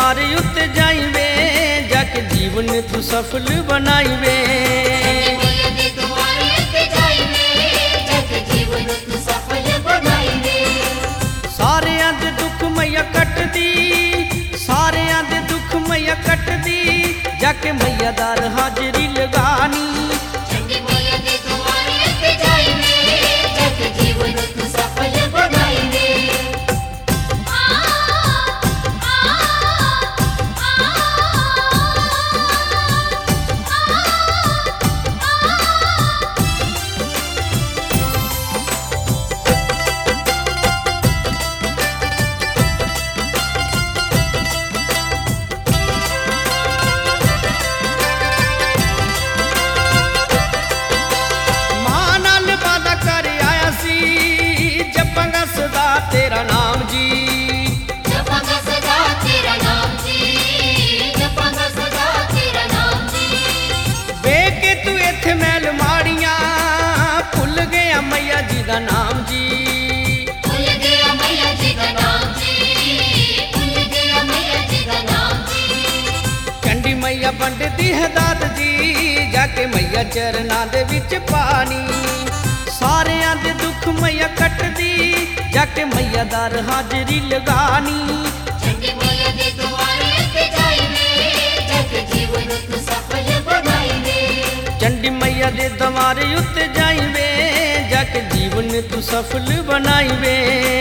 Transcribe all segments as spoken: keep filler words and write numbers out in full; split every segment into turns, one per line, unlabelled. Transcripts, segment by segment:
द्वारे उत्ते जाइबे जाके जीवन तू सफल बनाइबे। सारियां दे दुख मैया कट दी, सारियां दे दुख मैया कट दी जाके मैया दार हाजरी लगानी। तेरा नाम जी
जपांगा सदा तेरा नाम जी, जपांगा सदा तेरा नाम जी।
वे के तू इत्थे मैल माड़ियां भुल गया मैया जी दा नाम जी,
भुल गया मैया जी दा नाम जी, भुल गया मैया जी दा नाम जी।
चंडी मैया बंडदी है दात जी जाके मैया चरना दे विच पानी। सारियां दे दुख मैया कटदी जाके मैया दार हाजरी लगानी।
चंडी मैया दे द्वारे ते जाइबे जाके जीवन तू सफल बनाइबे।
चंडी मैया दे द्वारे उत्ते जाइबे जाके जीवन तू सफल बनाइबे।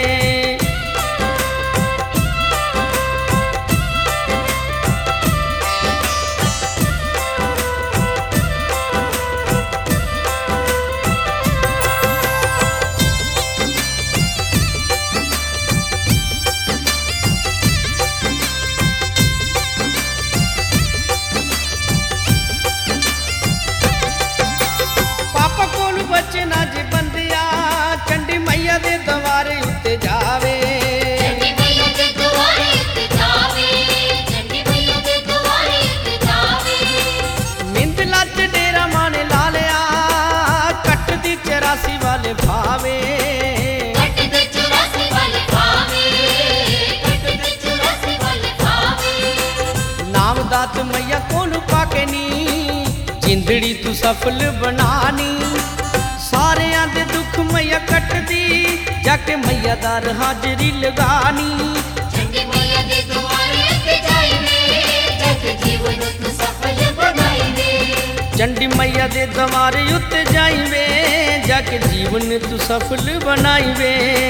बचना जे बंदिया चंडी मैया दे द्वारे उत्ते जावे,
चंडी मैया दे द्वारे उत्ते जावे, चंडी मैया दे द्वारे उत्ते जावे।
मिंदला च डेरा माने ला लिया कट दी चौरासी वाले भावे,
कट दे चौरासी वाले भावे, कट दे चौरासी वाले भावे।
नाम दात मैया कोन पाके नी जिंदड़ी तू सफल बनानी। सारियां दे दुख मैया कटदी जाके मैया दार हाजरी लगानी।
चंडी मैया दे द्वारे ते जाइबे जाके जीवन तू सफल बनाइबे।
चंडी मैया दे द्वारे उत्ते जाइबे जाके जीवन तू सफल बनाइबे।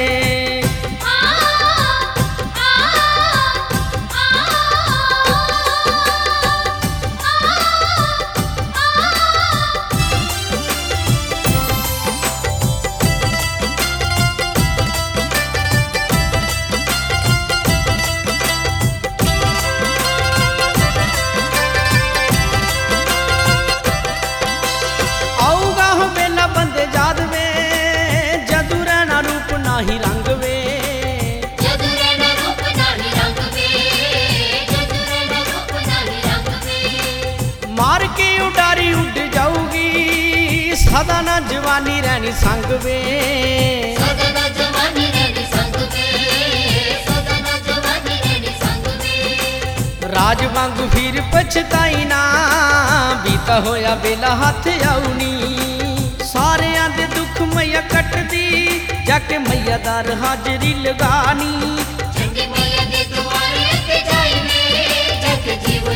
नाही रंग वे
जदू रहना रूप नाही रंग वे, जदू रहना रूप नाही रंग वे।
मार के उडारी उड़ जाऊगी सदा ना जवानी रहनी संग वे,
सदा ना जवानी रहनी संग वे, सदा ना जवानी रहनी संग वे।
राज वांगू फिर पछताई ना बीता होया वेला हाथ आउनी। सारियां दे दुख मैया कटदी जाके मैया दार हाजरी लगानी।
चंडी मैया दे द्वारे ते जाइबे जाके जीवन